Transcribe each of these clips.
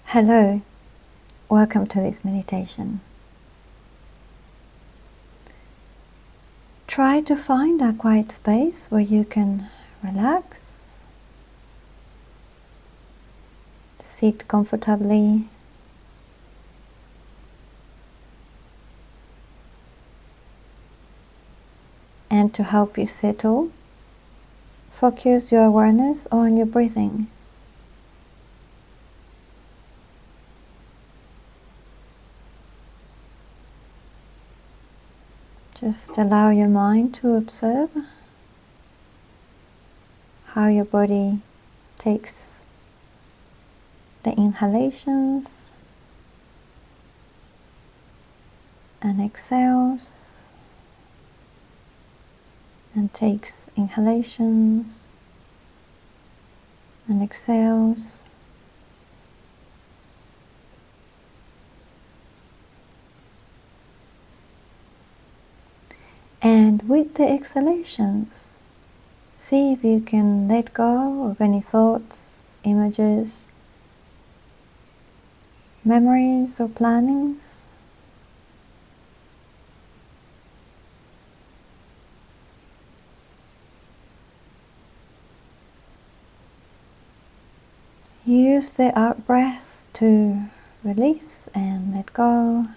Hello, welcome to this meditation. Try to find a quiet space where you can relax, sit comfortably, and to help you settle, focus your awareness on your breathing. Just allow your mind to observe how your body takes the inhalations and exhales, and takes inhalations and exhales. And with the exhalations, see if you can let go of any thoughts, images, memories or plannings. Use the out breath to release and let go.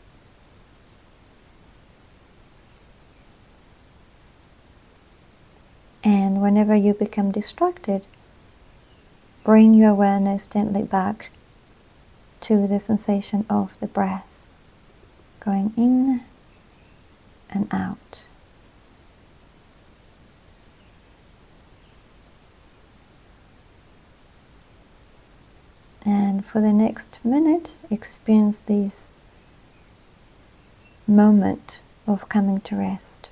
And whenever you become distracted, bring your awareness gently back to the sensation of the breath, going in and out. And for the next minute, experience this moment of coming to rest.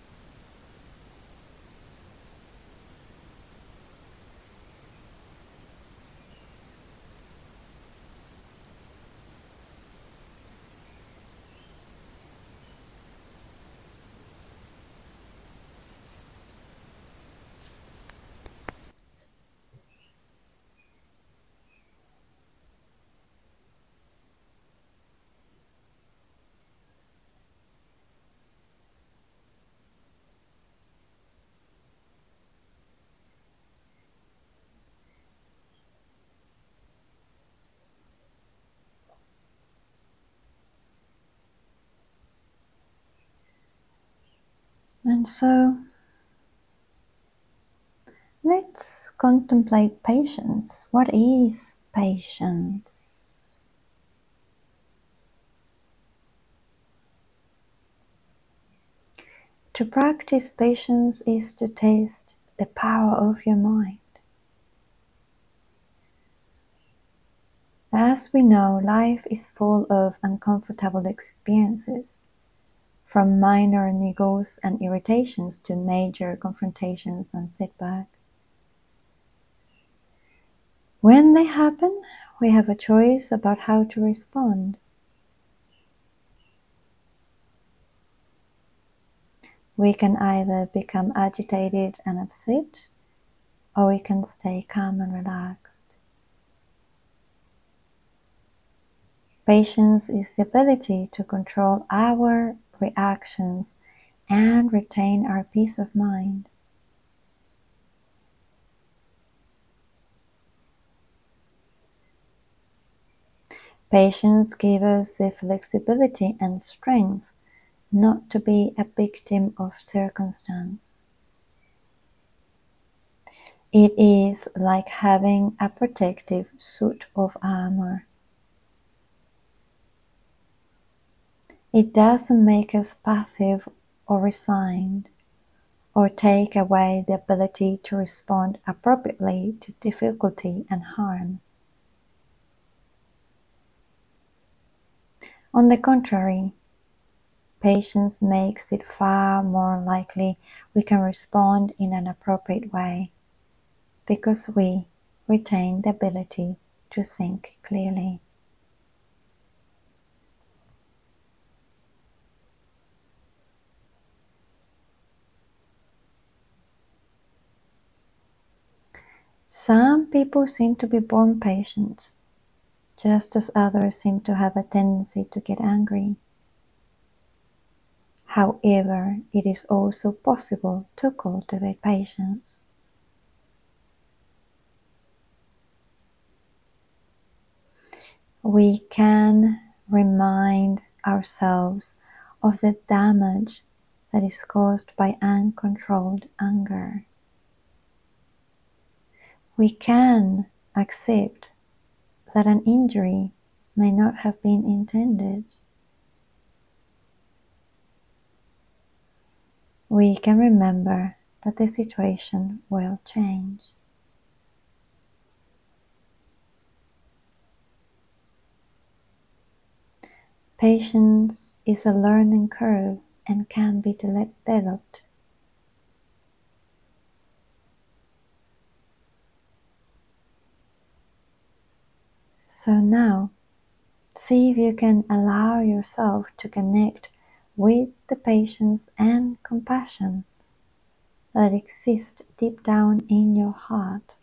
And so, let's contemplate patience. What is patience? To practice patience is to taste the power of your mind. As we know, life is full of uncomfortable experiences, from minor niggles and irritations to major confrontations and setbacks. When they happen, we have a choice about how to respond. We can either become agitated and upset, or we can stay calm and relaxed. Patience is the ability to control our reactions and retain our peace of mind. Patience gives us the flexibility and strength not to be a victim of circumstance. It is like having a protective suit of armor. It doesn't make us passive or resigned, or take away the ability to respond appropriately to difficulty and harm. On the contrary, patience makes it far more likely we can respond in an appropriate way, because we retain the ability to think clearly. Some people seem to be born patient, just as others seem to have a tendency to get angry. However, it is also possible to cultivate patience. We can remind ourselves of the damage that is caused by uncontrolled anger. We can accept that an injury may not have been intended. We can remember that the situation will change. Patience is a learning curve and can be developed. So now, see if you can allow yourself to connect with the patience and compassion that exist deep down in your heart.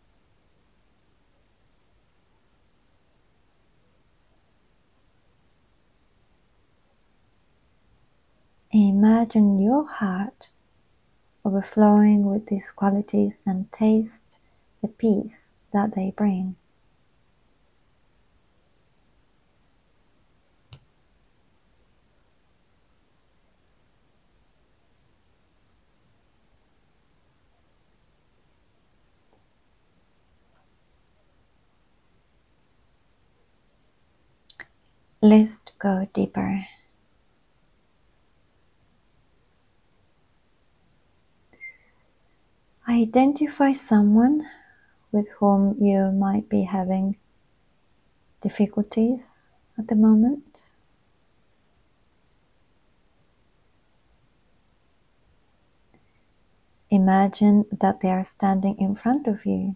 Imagine your heart overflowing with these qualities and taste the peace that they bring. Let's go deeper. Identify someone with whom you might be having difficulties at the moment. Imagine that they are standing in front of you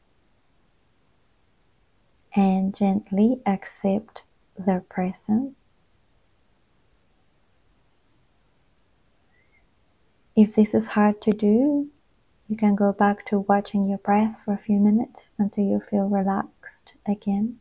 and gently accept their presence. If this is hard to do, you can go back to watching your breath for a few minutes until you feel relaxed again.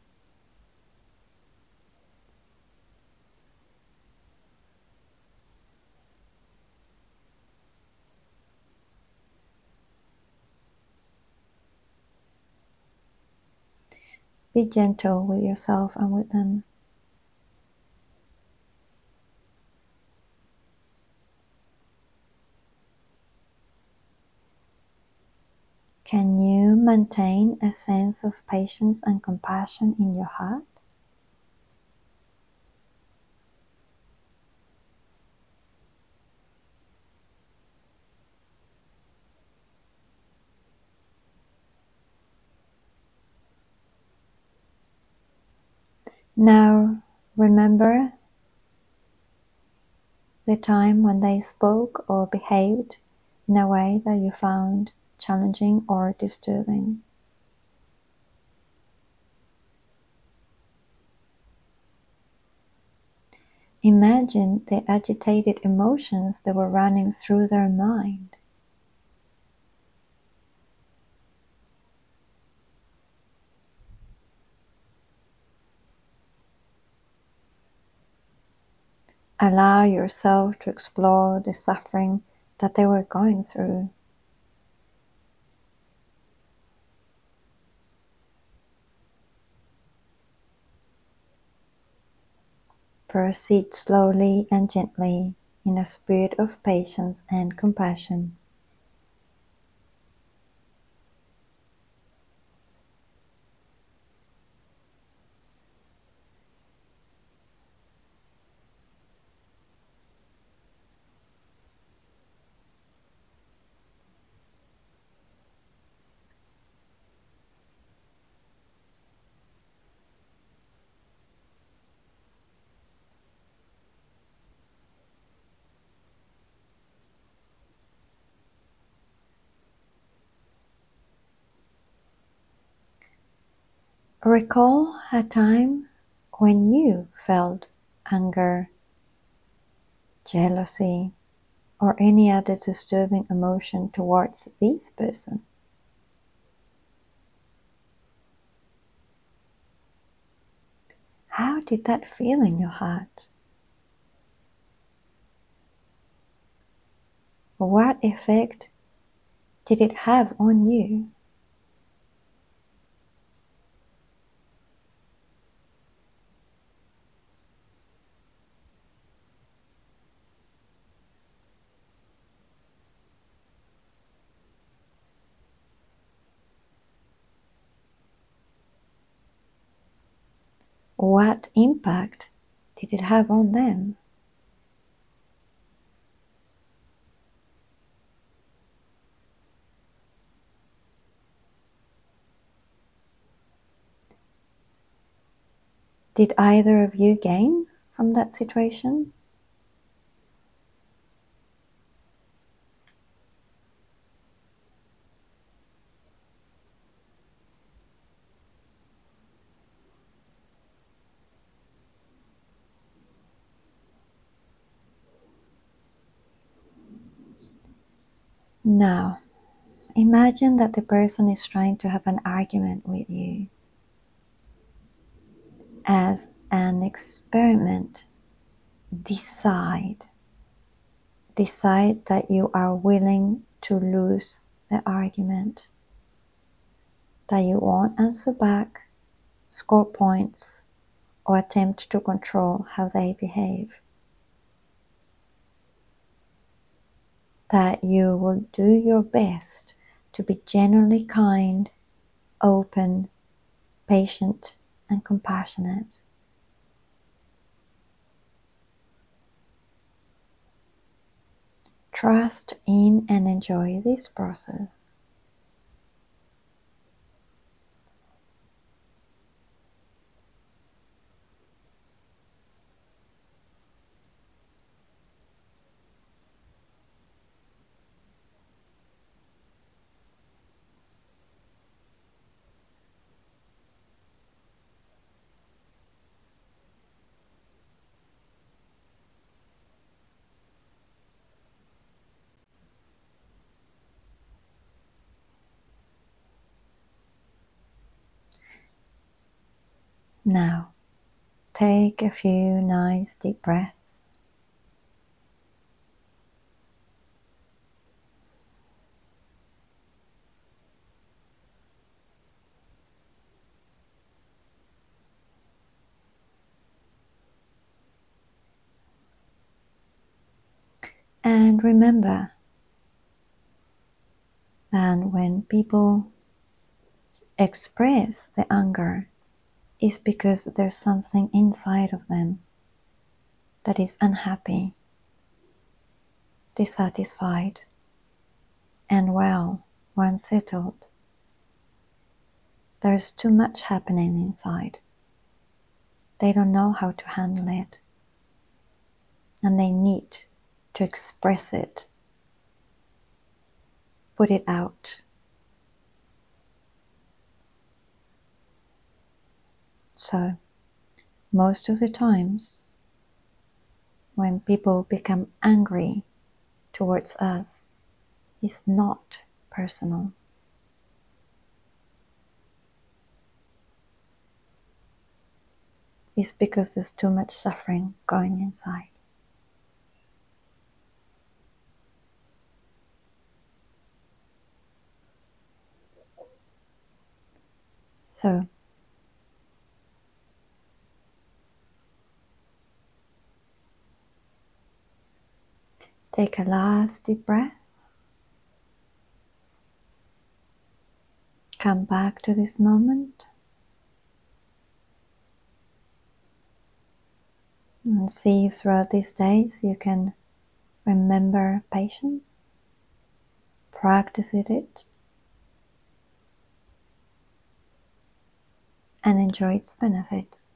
Be gentle with yourself and with them. Can you maintain a sense of patience and compassion in your heart? Now, remember the time when they spoke or behaved in a way that you found challenging or disturbing. Imagine the agitated emotions that were running through their mind. Allow yourself to explore the suffering that they were going through. Proceed slowly and gently in a spirit of patience and compassion. Recall a time when you felt anger, jealousy, or any other disturbing emotion towards this person. what did that feel in your heart? What effect did it have on you? What impact did it have on them? Did either of you gain from that situation? Now, imagine that the person is trying to have an argument with you. As an experiment, decide that you are willing to lose the argument, that you won't answer back, score points, or attempt to control how they behave. That you will do your best to be genuinely kind, open, patient, and compassionate. Trust in and enjoy this process. Now, take a few nice deep breaths. And remember that when people express the anger, it's because there's something inside of them that is unhappy, dissatisfied, and or unsettled. There's too much happening inside. They don't know how to handle it, and they need to express it, put it out. So, most of the times, when people become angry towards us, it's not personal. It's because there's too much suffering going inside. So, take a last deep breath. Come back to this moment and see if throughout these days you can remember patience, practice it, and enjoy its benefits.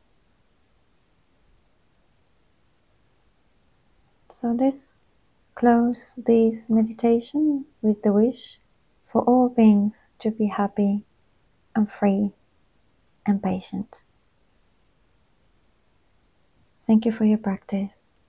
So let's close this meditation with the wish for all beings to be happy and free and patient. Thank you for your practice.